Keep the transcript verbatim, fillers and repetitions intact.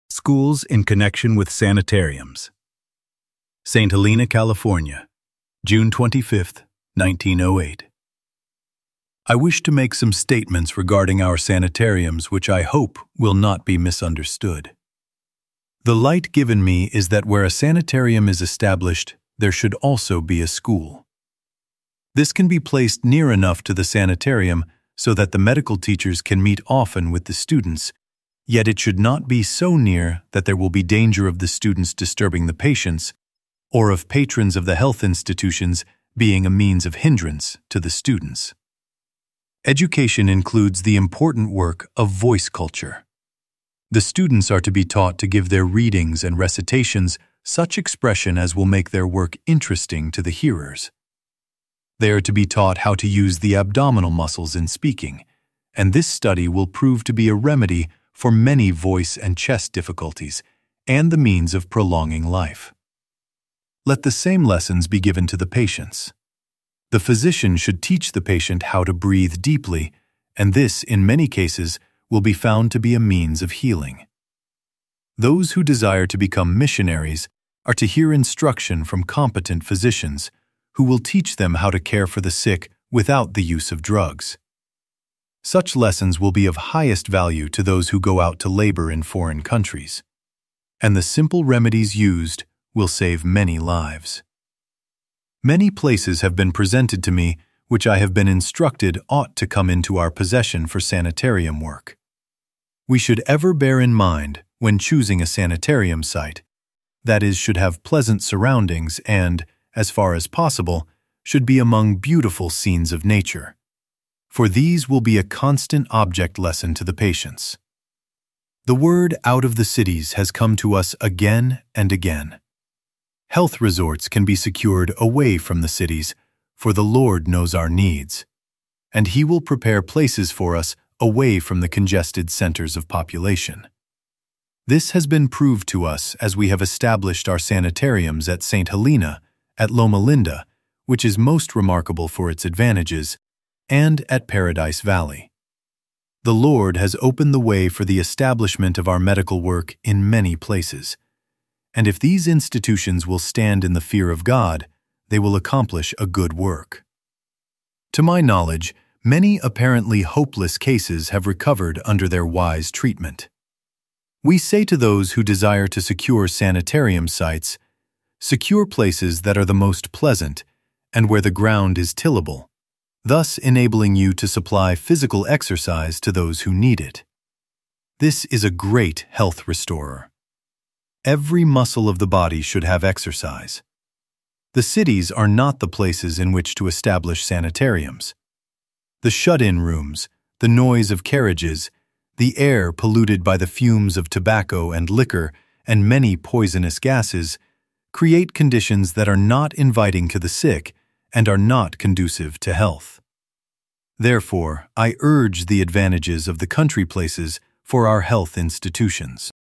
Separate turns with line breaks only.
Schools in connection with sanitariums. Saint Helena, California, June twenty-fifth, nineteen oh eight. I wish to make some statements regarding our sanitariums which I hope will not be misunderstood. The light given me is that where a sanitarium is established, there should also be a school. This can be placed near enough to the sanitarium so that the medical teachers can meet often with the students, yet it should not be so near that there will be danger of the students disturbing the patients or of patrons of the health institutions being a means of hindrance to the students. Education includes the important work of voice culture. The students are to be taught to give their readings and recitations such expression as will make their work interesting to the hearers. They are to be taught how to use the abdominal muscles in speaking, and this study will prove to be a remedy for many voice and chest difficulties and the means of prolonging life. Let the same lessons be given to the patients. The physician should teach the patient how to breathe deeply, and this, in many cases, will be found to be a means of healing. Those who desire to become missionaries are to hear instruction from competent physicians who will teach them how to care for the sick without the use of drugs. Such lessons will be of highest value to those who go out to labor in foreign countries, and the simple remedies used will save many lives. Many places have been presented to me which I have been instructed ought to come into our possession for sanitarium work. We should ever bear in mind, when choosing a sanitarium site, that is, should have pleasant surroundings and, as far as possible, should be among beautiful scenes of nature, for these will be a constant object lesson to the patients. The word out of the cities has come to us again and again. Health resorts can be secured away from the cities, for the Lord knows our needs, and He will prepare places for us away from the congested centers of population. This has been proved to us as we have established our sanitariums at Saint Helena, at Loma Linda, which is most remarkable for its advantages, and at Paradise Valley. The Lord has opened the way for the establishment of our medical work in many places, and if these institutions will stand in the fear of God, they will accomplish a good work. To my knowledge, many apparently hopeless cases have recovered under their wise treatment. We say to those who desire to secure sanitarium sites, secure places that are the most pleasant and where the ground is tillable, thus enabling you to supply physical exercise to those who need it. This is a great health restorer. Every muscle of the body should have exercise. The cities are not the places in which to establish sanitariums. The shut-in rooms, the noise of carriages, the air polluted by the fumes of tobacco and liquor and many poisonous gases create conditions that are not inviting to the sick and are not conducive to health. Therefore, I urge the advantages of the country places for our health institutions.